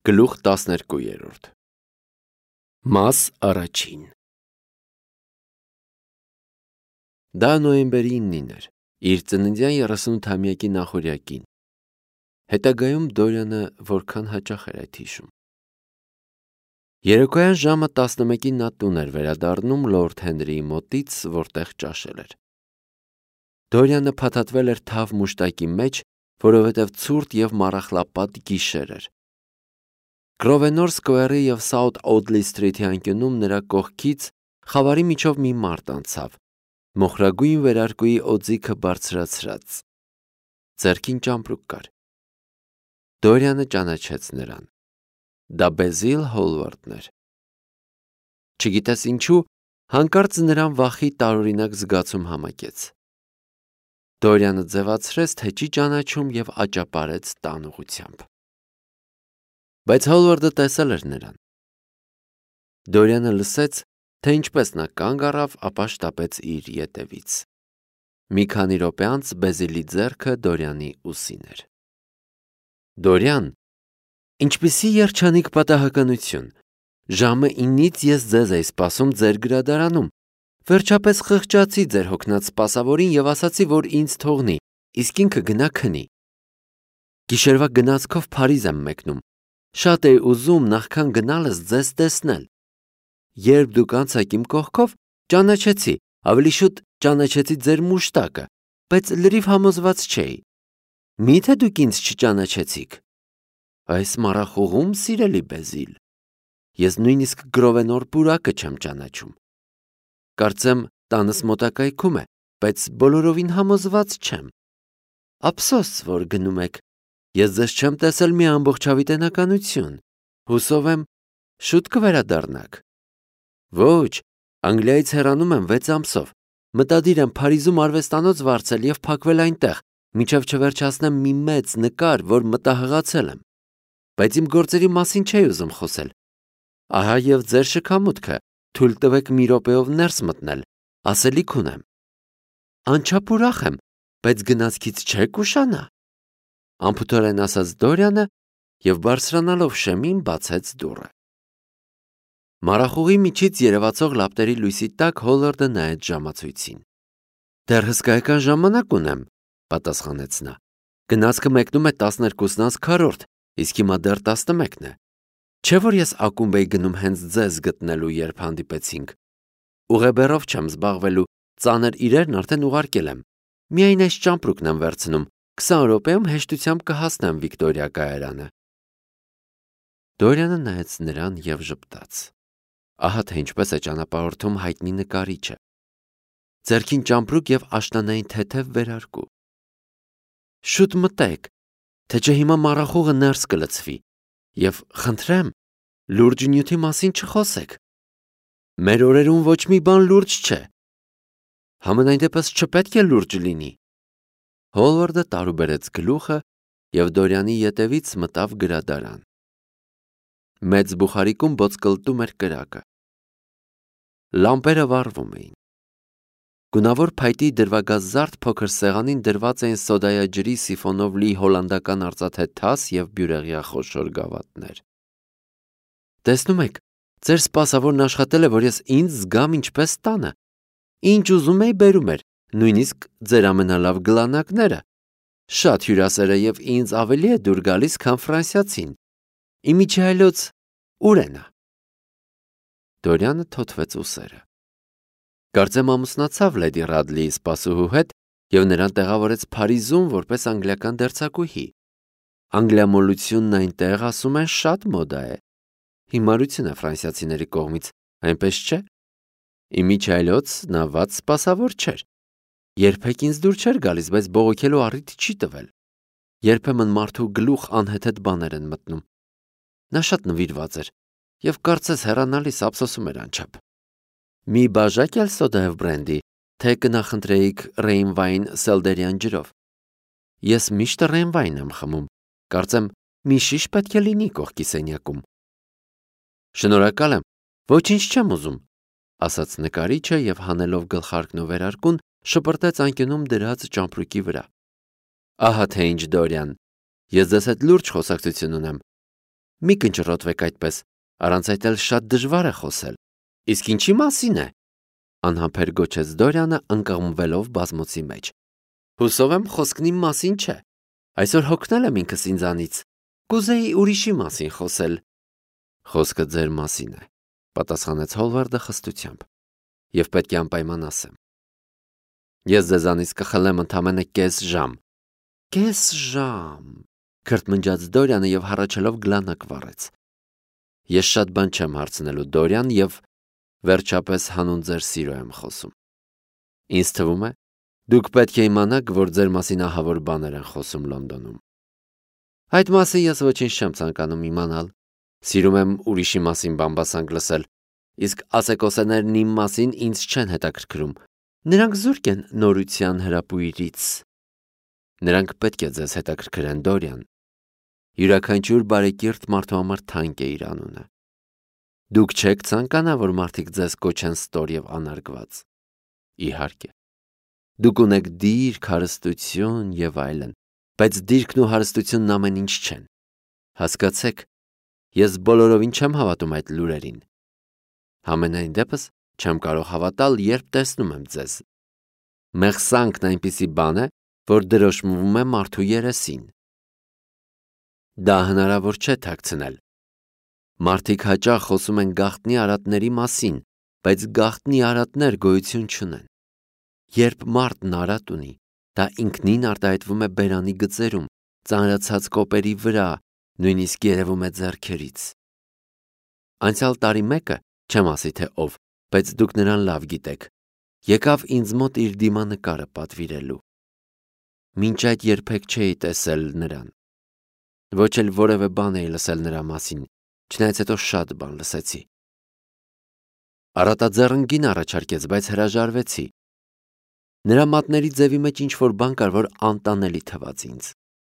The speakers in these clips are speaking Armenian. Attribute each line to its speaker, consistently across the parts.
Speaker 1: Գլուխ 12 Մաս առաջին Դա նոյեմբերի 9-ին էր, իր ծննդյան 38-ամյակի նախօրյակին։ Հետագայում Դորյանը որքան հաճախ էր այդ հիշում։ Երեկոյան ժամը 11-ին նա տուն էր վերադառնում Լորդ Հենրիի մոտից, որտեղ ճաշել էր։ Դորյանը փաթաթվել էր թավ մուշտակի մեջ, որովհետև ցուրտ և մառախլապատ գիշեր էր։ Գրովենոր Սքվերի և Սաութ Օդլի Սթրիթի անկյունում նրա կողքից խավարի միջով մի մարդ անցավ, մոխրագույն վերարկուի օձիքը բարձրացրած։ Ձեռքին ճամպրուկ կար։ Դորյանը ճանաչեց նրան։ Դա Բեզիլ Հոլվարդն էր։ Չգիտես ինչու, հանկարծ նրան վախի տարօրինակ զգացում համակեց։ Դորյանը ձևացրեց, թե չի ճանաչում և աճապարեց տան ուղղությամբ։ Բայց Հոլվարդը տեսել էր նրան։ Դորյանը լսեց, թե ինչպես նա կանգ առավ, ապա շտապեց իր ետևից։ Մի քանի րոպե անց Բեզիլի ձեռքը Դորյանի ուսին էր։ Դորյան, ինչպիսի երջանիկ պատահականություն, ժամը 9-ից ես ձեզ էի սպասում ձեր գրադարանում, վերջապես խղճացի ձեր հոգնած սպասավորին և ասացի, որ ինձ թողնի, իսկ ինքը գնա քնի։ Գիշերվա գնացքով Փարիզ եմ մեկնում, շատ էի ուզում նախքան գնալս ձեզ տեսնել։ Երբ դուք անցաք իմ կողքով, ճանաչեցի, ավելի շուտ ճանաչեցի ձեր մուշտակը, բայց լրիվ համոզված չէի։ Միթե դուք ինձ չճանաչեցիք։ Այս մառախուղում, սիրելի Բեզիլ, ես նույնիսկ Գրովենոր պուրակը չեմ ճանաչում։ Կարծեմ տանս մոտակայքում է, բայց բոլորովին համոզված չեմ։ Ափսոս, որ գնում եք։ Ես ձեզ չեմ տեսել մի ամբողջավիտենականություն։ Հուսով եմ, շուտ կվերադառնաք։ Ոչ, Անգլիայից հեռանում եմ 6 ամսով։ Մտադիր եմ Փարիզում արվեստանոց վարձել և փակվել այնտեղ, մինչև չվերջացնեմ մի մեծ նկար, որ մտահղացել եմ։ Բայց իմ գործերի մասին չէի ուզում խոսել։ Ահա և ձեր շքամուտքը, թույլ տվեք մի րոպեով ներս մտնել, ասելիք ունեմ։ Անչափ ուրախ եմ, բայց գնացքից չեք ուշանա։ Անփութորեն ասաց Դորյանը և բարձրանալով շեմին բացեց դուռը։ Մառախուղի միջից երևացող լապտերի լույսի տակ Հոլվարդը նայեց ժամացույցին։ Դեռ հսկայական ժամանակ ունեմ, պատասխանեց նա։ Գնացքը մեկնում է 12:40, իսկ հիմա դեռ 11 է։ Չէ՞ որ ես ակումբ էի գնում հենց ձեզ գտնելու, երբ հանդիպեցինք։ Ուղեբեռով չեմ զբաղվելու, ծանր իրերն արդեն ուղարկել եմ։ Միայն այս ճամպրուկն եմ վերցնում, 20 րոպեում հեշտությամբ կհասնեմ Վիկտորիա կայարանը։ Դորյանը նայեց նրան և ժպտաց։ Ահա թե ինչպես է ճանապարհորդում հայտնի նկարիչը։ Ձեռքին ճամպրուկ և աշնանային թեթև վերարկու։ Շուտ մտեք, թե չէ հիմա մառախուղը ներս կլցվի, և խնդրեմ, լուրջ նյութի մասին չխոսեք։ Մեր օրերում ոչ մի բան լուրջ չէ։ Համենայն դեպս չպետք է լուրջ լինի։ Հոլվարդը տարուբերեց գլուխը և Դորյանի ետևից մտավ գրադարան։ Մեծ բուխարիկում ոսկլտում էր կրակը։ Լամպերը վառվում էին։ Գունավոր փայտի դրվագազարդ փոքր սեղանին դրված էին սոդայաջրի սիֆոնով լի հոլանդական արծաթե թաս և բյուրեղյա խոշոր գավաթներ։ Տեսնում եք, ձեր սպասավորն աշխատել է, որ ես ինձ զգամ ինչպես տանը։ Ինչ ուզում էի բերում էր, նույնիսկ ձեր ամենալավ գլանակները։ Շատ հյուրասեր է և ինձ ավելի է դուր գալիս, քան ֆրանսիացին։ Իմիջիայլոց ուր է նա։ Դորյանը թոթվեց ուսերը։ Կարծեմ ամուսնացավ լեդի Ռադլիի սպասուհու հետ և նրան տեղավորեց Փարիզում որպես անգլիական դերձակուհի։ Անգլիամոլությունն այնտեղ, ասում են, շատ մոդա է։ Հիմարություն է ֆրանսիացիների կողմից, այնպես չէ։ Իմիջիայլոց նա վատ սպասավոր չէր։ Երբեք ինձ դուր չէր գալիս, բայց բողոքելու առիթ չի տվել։ Երբեմն մարդու գլուխ անհեթեթ բաներ են մտնում։ Նա շատ նվիրված էր և կարծես հեռանալիս ափսոսում էր անչափ։ Մի բաժակ էլ սոդա և բրենդի, թե կնախընտրեիք Ռեյնվայն սելդերյան ջրով։ Ես միշտ Ռեյնվայն եմ խմում, կարծեմ մի շիշ պետք է լինի կողքի սենյակում։ Շնորհակալ եմ, ոչինչ չեմ ուզում, ասաց նկարիչը և հանելով գլխարկն ու վերարկուն շպրտեց անկյունում դրած ճամպրուկի վրա։ Ահա թե ինչ, Դորյան, ես ձեզ հետ լուրջ խոսակցություն ունեմ։ Մի կնճռոտվեք այդպես, առանց այդ էլ շատ դժվար է խոսել։ Իսկ ինչի մասին է։ Անհամբեր գոչեց Դորյանը ընկղմվելով բազմոցի մեջ։ Հուսով եմ խոսքն իմ մասին չէ։ Այսօր հոգնել եմ ինքս ինձանից։ Կուզեի ուրիշի մասին խոսել։ Խոսքը ձեր մասին է, պատասխանեց Հոլվարդը խստությամբ։ Եվ պետք է անպայման ասեմ։ Ես ձեզանից կխլեմ ընդամենը կես ժամ։ Կես ժամ, քրթմնջաց Դորյանը եւ հառաչելով գլանակ վառեց։ Ես շատ բան չեմ հարցնելու, Դորյան, եւ վերջապես հանուն ձեր սիրո եմ խոսում։ Ինձ թվում է, դուք պետք է իմանաք, որ ձեր մասին ահավոր բաներ են խոսում Լոնդոնում։ Այդ մասին ես ոչինչ չեմ ցանկանում իմանալ։ Սիրում եմ ուրիշի մասին բամբասանք լսել, իսկ ասեկոսեներն իմ մասին ինձ չեն հետաքրքրում։ Նրանք զուրկ են նորության հրապույրից։ Նրանք պետք է ձեզ հետաքրքրեն, Դորյան։ Յուրաքանչյուր բարեկիրթ մարդու համար թանկ է իր անունը։ Դուք չեք ցանկանա, որ մարդիկ ձեզ կոչեն ստոր եւ անարգված։ Իհարկե։ Դուք ունեք դիրք, հարստություն եւ այլն, բայց դիրքն ու հարստությունն ամեն ինչ չեն։ Հասկացեք, ես բոլորովին չեմ հավատում այդ լուրերին։ Համենայն դեպս չեմ կարող հավատալ, երբ տեսնում եմ ձեզ։ Մեղսանքն այնպիսի բան է, որ դրոշմվում է մարդու երեսին։ Դա հնարավոր չէ թաքցնել։ Մարդիկ հաճախ խոսում են գաղտնի արատների մասին, բայց գաղտնի արատներ գոյություն չունեն։ Երբ մարդն արատ ունի, դա ինքնին արտահայտվում է բերանի գծերում, ծանրացած կոպերի վրա, նույնիսկ երևում է ձեռքերից։ Անցյալ տարի մեկը, չեմ ասի թե ով, բայց դուք նրան լավ գիտեք, եկավ ինձ մոտ իր դիմանկարը պատվիրելու։ Մինչ այդ երբեք չէի տեսել նրան։ Ոչ էլ որևէ բան էի լսել նրա մասին, չնայած հետո շատ բան լսեցի։ Արատաձեռնգին առաջարկեց, բայց հրաժարվեցի։ Նրա մատների ձևի մեջ ինչ-որ բան կար, որ անտանելի թվաց ինձ։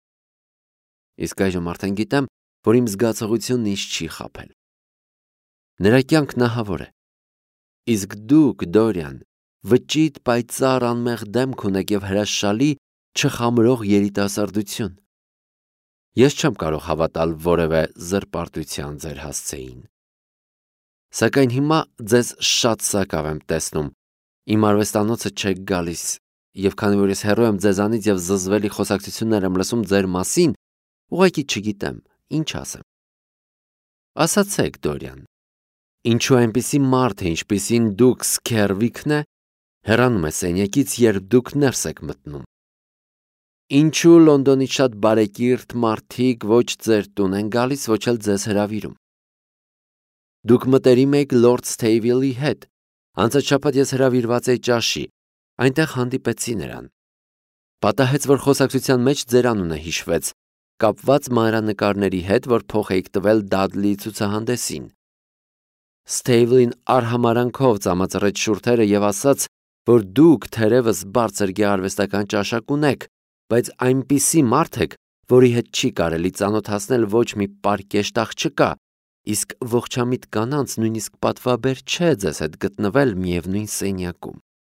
Speaker 1: Իսկ այժմ արդեն գիտեմ, որ իմ զգացողությունն ինձ չի խաբել։ Նրա կյանքն ահավոր է։ Իսկ դուք, Դորյան, վճիտ պայծառ անմեղ դեմք ունեք եւ հրաշալի չխամրող երիտասարդություն։ Ես չեմ կարող հավատալ որևէ զրպարտության ձեր հասցեին։ Սակայն հիմա ձեզ շատ սակավ եմ տեսնում։ Իմ արվեստանոցը չեք գալիս, եւ քանի որ ես հեռու եմ ձեզանից եւ զզվելի խոսակցություններ եմ լսում ձեր մասին, ուղղակի չգիտեմ, ինչ ասեմ։ Ասացեք, Դորյան, ինչու այնպիսի մարդ է, ինչպիսին դուք Սքերվիքն է, հեռանում է սենյակից, երբ դուք ներս եք մտնում։ Ինչու Լոնդոնի շատ բարեկիրթ մարդիկ ոչ ձեր տուն են գալիս, ոչ էլ ձեզ հրավիրում։ Դուք մտերիմ եք Լորդ Սթեյվիլի հետ։ Անցած շաբաթ ես հրավիրված էի ճաշի, այնտեղ հանդիպեցի նրան։ Պատահեց, որ խոսակցության մեջ ձեր անունը հիշվեց, կապված մանրանկարների հետ, որ փոխ էիք տվել Դադլի ցուցահանդեսին։ Սթեյվլին արհամարանքով ծամածրեց շուրթերը եւ ասաց, որ դուք թերևս բարձր գեղարվեստական ճաշակ ունեք, բայց այնպիսի մարդ եք, որի հետ չի կարելի ծանոթացնել ոչ մի պարկեշտ աղջկա, իսկ ողջամիտ կանանց նույնիսկ պատվաբեր չէ ձեզ հետ գտնվել միևնույն սենյակում։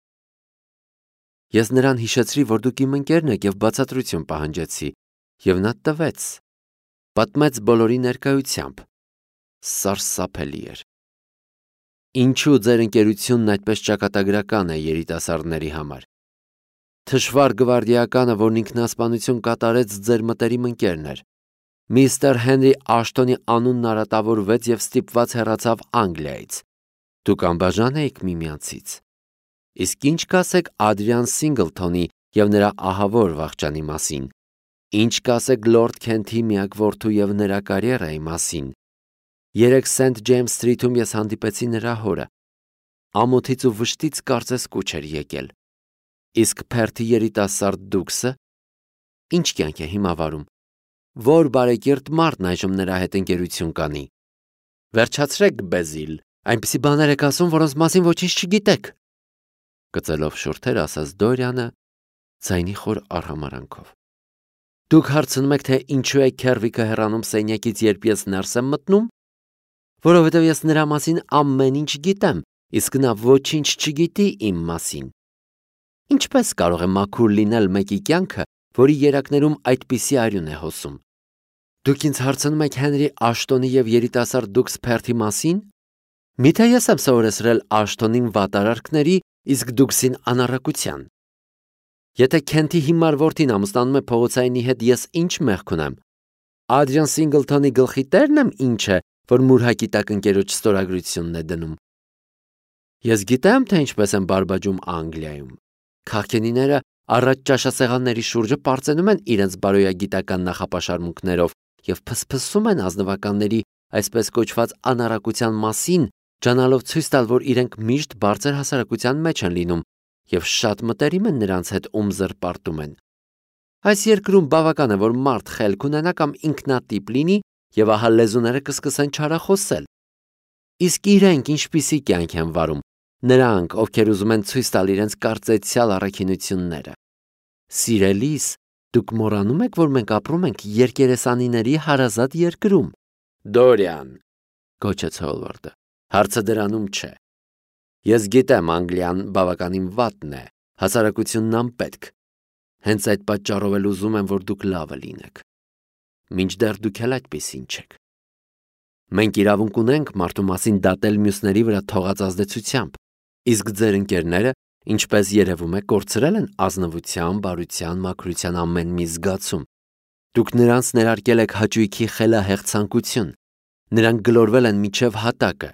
Speaker 1: Ես նրան հիշեցրի, որ դուք իմ ընկերն եք եւ բացատրություն պահանջեցի, եւ նա տվեց։ Պատմեց բոլորի ներկայությամբ։ Սարսափելի էր։ Ինչու ձեր ընկերությունն այդպես ճակատագրական է երիտասարդների համար։ Թշվառ գվարդիականը, որն ինքնասպանություն կատարեց, ձեր մտերիմ ընկերն էր։ Միստր Հենրի Աշտոնի անունն արատավորվեց եւ ստիպված հեռացավ Անգլիայից։ Դուք անբաժան էիք միմյանցից։ Իսկ ինչ կասեք Ադրիան Սինգլթոնի եւ նրա ահավոր վախճանի մասին։ Ինչ կասեք Լորդ Քենթի միակ որդու եւ նրա կարիերայի մասին։ Երեկ Սենթ Ջեյմս Սթրիթում ես հանդիպեցի նրա հորը։ Ամոթից ու վշտից կարծես կուչ էր եկել։ Իսկ Փերթի երիտասարդ դուքսը ինչ կյանք է հիմա վարում։ Որ բարեկիրթ մարդն այժմ նրա հետ ընկերություն կանի։ Վերջացրեք, Բեզիլ, այնպիսի բաներ եք ասում, որոնց մասին ոչինչ չգիտեք։ Կծելով շուրթեր ասաց Դորյանը, ձայնի խոր արհամարանքով։ Դուք հարցնում եք, թե ինչու է Քերվիկը հեռանում սենյակից, երբ ես ներս եմ մտնում։ Որովհետև ես նրա մասին ամեն ինչ գիտեմ, իսկ նա ոչինչ չգիտի իմ մասին։ Ինչպես կարող է մաքուր լինել մեկի կյանքը, որի երակներում այդպիսի արյուն է հոսում։ Դուք ինձ հարցնում եք Հենրի Աշտոնի եւ երիտասարդ Դուքս Փերթի մասին։ Միթե ես եմ սովորեցրել Աշտոնին վատարարքների, իսկ Դուքսին անառակության։ Եթե Քենթի հիմար որդին ամուսնանում է փողոցայինի հետ, ես ինչ մեղք ունեմ։ Ադրիան Սինգլթոնի գլխի տերն եմ, ինչ է, որ մուրհակի տակ ընկերոջ ստորագրությունն է դնում։ Ես գիտեմ, թե ինչպես են բարբաջում Անգլիայում։ Քաղաքենիները առաջ ճաշասեղանների շուրջը պարծենում են իրենց բարոյագիտական նախապաշարմունքներով եւ փսփսում են ազնվականների այսպես կոչված անառակության մասին, ջանալով ցույց տալ, որ իրենք միշտ բարձր հասարակության մեջ են լինում եւ շատ մտերիմ են նրանց հետ, ում զրպարտում են։ Այս երկրում բավական է, որ մարդ խելք ունենա կամ ինքնատիպ լինի եւ ահա լեզուները կսկսեն չարախոսել։ Իսկ իրենք ինչպիսի կյանք են վարում, նրանք, ովքեր ուզում են ցույց տալ իրենց կարծեցյալ առաքինությունները։ Սիրելիս, դուք մոռանում եք, որ մենք ապրում ենք երկերեսանիների հարազատ երկրում։ Դորիան, գոչեց Հոլվարդը, հարցը դրանում չէ։ Ես գիտեմ, Անգլիան բավականին վատն է, հասարակությունն անպետք։ Հենց այդ պատճառով էլ ուզում եմ, որ դուք լավը լինեք։ Մինչդեռ դուք էլ այդպիսին չեք։ Մենք իրավունք ունենք մարդու մասին դատել մյուսների վրա թողած ազդեցությամբ, իսկ ձեր ընկերները, ինչպես երևում է, կորցրել են ազնվության, բարության, մաքրության ամեն մի զգացում։ Դուք նրանց ներարկել եք հաճույքի խելահեղ ցանկություն, նրանք գլորվել են միջև հատակը։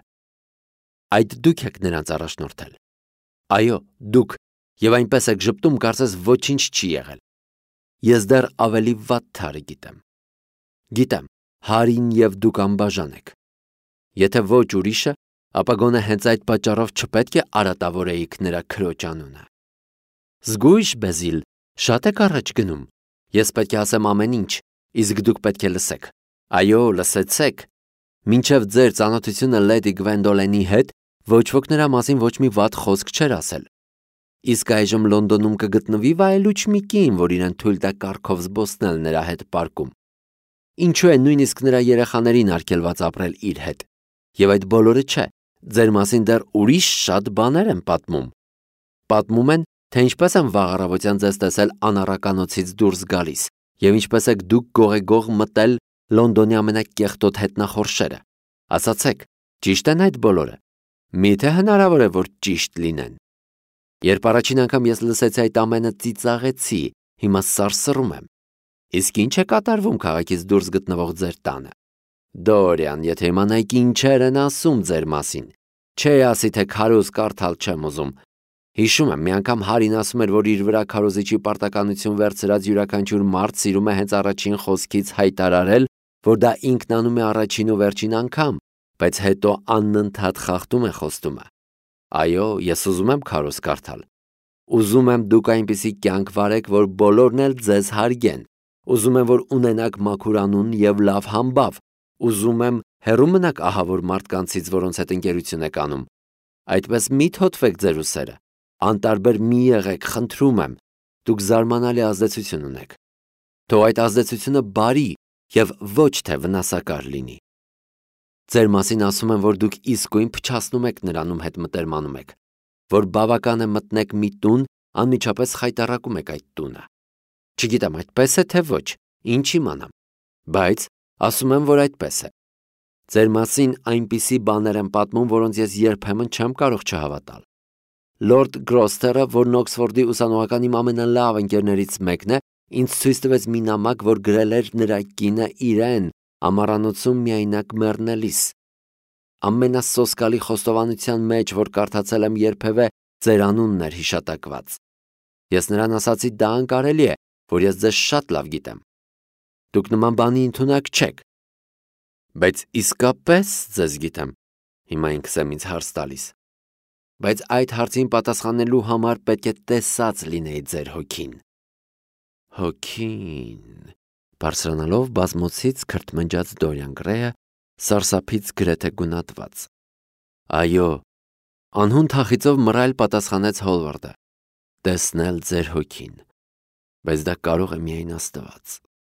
Speaker 1: Այդ դուք եք նրանց առաջնորդել։ Այո, դուք, եւ այնպես եք ժպտում, կարծես ոչինչ չի եղել։ Ես դեռ ավելի վատ թարը գիտեմ։ Գիտեմ, Հարին եւ դուք անբաժան եք։ Եթե ոչ ուրիշը, ապա գոնե հենց այդ պատճառով չպետք է արատավորեիք նրա քրոջ անունը։ Զգույշ, Բեզիլ, շատ եք առաջ գնում։ Ես պետք է ասեմ ամեն ինչ, իսկ դուք պետք է լսեք։ Այո, լսեցեք։ Մինչև ձեր ծանոթությունը Լեդի Գվենդոլենի հետ, ոչ ոք նրա մասին ոչ մի վատ խոսք չէր ասել։ Իսկ այժմ Լոնդոնում կգտնվի վայելուչ մի կին, որ իրեն թույլ տա կառքով զբոսնել նրա հետ պարկում։ Ինչու է նույնիսկ նրա երեխաներին արգելված ապրել իր հետ։ Եվ այդ բոլորը չէ, ձեր մասին դեռ ուրիշ շատ բաներ են պատմում։ Պատմում են, թե ինչպես են վաղ առավոտյան ձեզ տեսել անառականոցից դուրս գալիս, եւ ինչպես եք դուք գողեգող մտել Լոնդոնի ամենակեղտոտ հետնախորշերը։ Ասացեք, ճիշտ են այդ բոլորը։ Միթե հնարավոր է, որ ճիշտ լինեն։ Երբ առաջին անգամ ես լսեցի այդ ամենը, ծիծաղեցի, հիմա սարսռում եմ։ Իսկ ինչ է կատարվում քաղաքից դուրս գտնվող ձեր տանը։ Դորիան, եթե իմանայիք ինչեր են ասում ձեր մասին, չէ ասի թե քարոզ կարդալ չեմ ուզում։ Հիշում եմ, մի անգամ Հարին ասում էր, որ իր վրա քարոզիչի պարտականություն վերցրած յուրաքանչյուր մարդ սիրում է հենց առաջին խոսքից հայտարարել, որ դա ինքն անում է առաջին ու վերջին անգամ, բայց հետո անընդհատ խախտում է խոստումը։ Այո, ես ուզում եմ քարոզ կարդալ։ Ուզում եմ դուք այնպիսի կյանք վարեք, որ բոլորն էլ ձեզ հարգեն։ Ուզում եմ, որ ունենաք մաքուր անուն եւ լավ համբավ։ Ուզում եմ հեռու մնաք ահավոր մարդկանցից, որոնց հետ ընկերություն եք անում։ Այդպես մի թոթվեք ձեր ուսերը։ Անտարբեր մի եղեք, խնդրում եմ։ Դուք զարմանալի ազդեցություն ունեք։ Թող այդ ազդեցությունը բարի եւ ոչ թե վնասակար լինի։ Ձեր մասին ասում են, որ դուք իսկույն փչացնում եք նրանում հետ մտերմանում եք, որ բավական է մտնեք մի տուն, անմիջապես խայտառակում եք այդ տունը։ Չգիտեմ, այդպես է թե ոչ, ինչ իմանամ, բայց ասում եմ, որ այդպես է։ Ձեր մասին այնպիսի բաներ են պատմում, որոնց ես երբեմն չեմ կարող չհավատալ։ Լորդ Գրոսթերը, որն Օքսֆորդի ուսանողական իմ ամենալավ ընկերներից մեկն է, ինձ ցույց տվեց մի նամակ, որ գրել էր նրա կինը իրեն ամառանոցում միայնակ մեռնելիս։ Ամենասոսկալի խոստովանության մեջ, որ կարդացել եմ երբևէ, ձեր անունն էր հիշատակված։ Ես նրան ասացի, դա անկարելի է, որ ես ձեզ շատ լավ գիտեմ։ Դուք նման բանի ընդունակ չեք։ Բայց իսկապես ձեզ գիտեմ։ Հիմա ինքս եմ ինձ հարց տալիս։ Բայց այդ հարցին պատասխանելու համար պետք է տեսած լինեի ձեր հոգին։ Հոգին, բարձրանալով բազմոցից քրթմնջաց Դորիան Գրեյը, սարսափից գրեթե գունատված։ Այո, անհուն թախիծով մռայլ պատասխանեց Հոլվարդը։ Տեսնել ձեր հոգին, բայց դա կարող է միայն Աստված։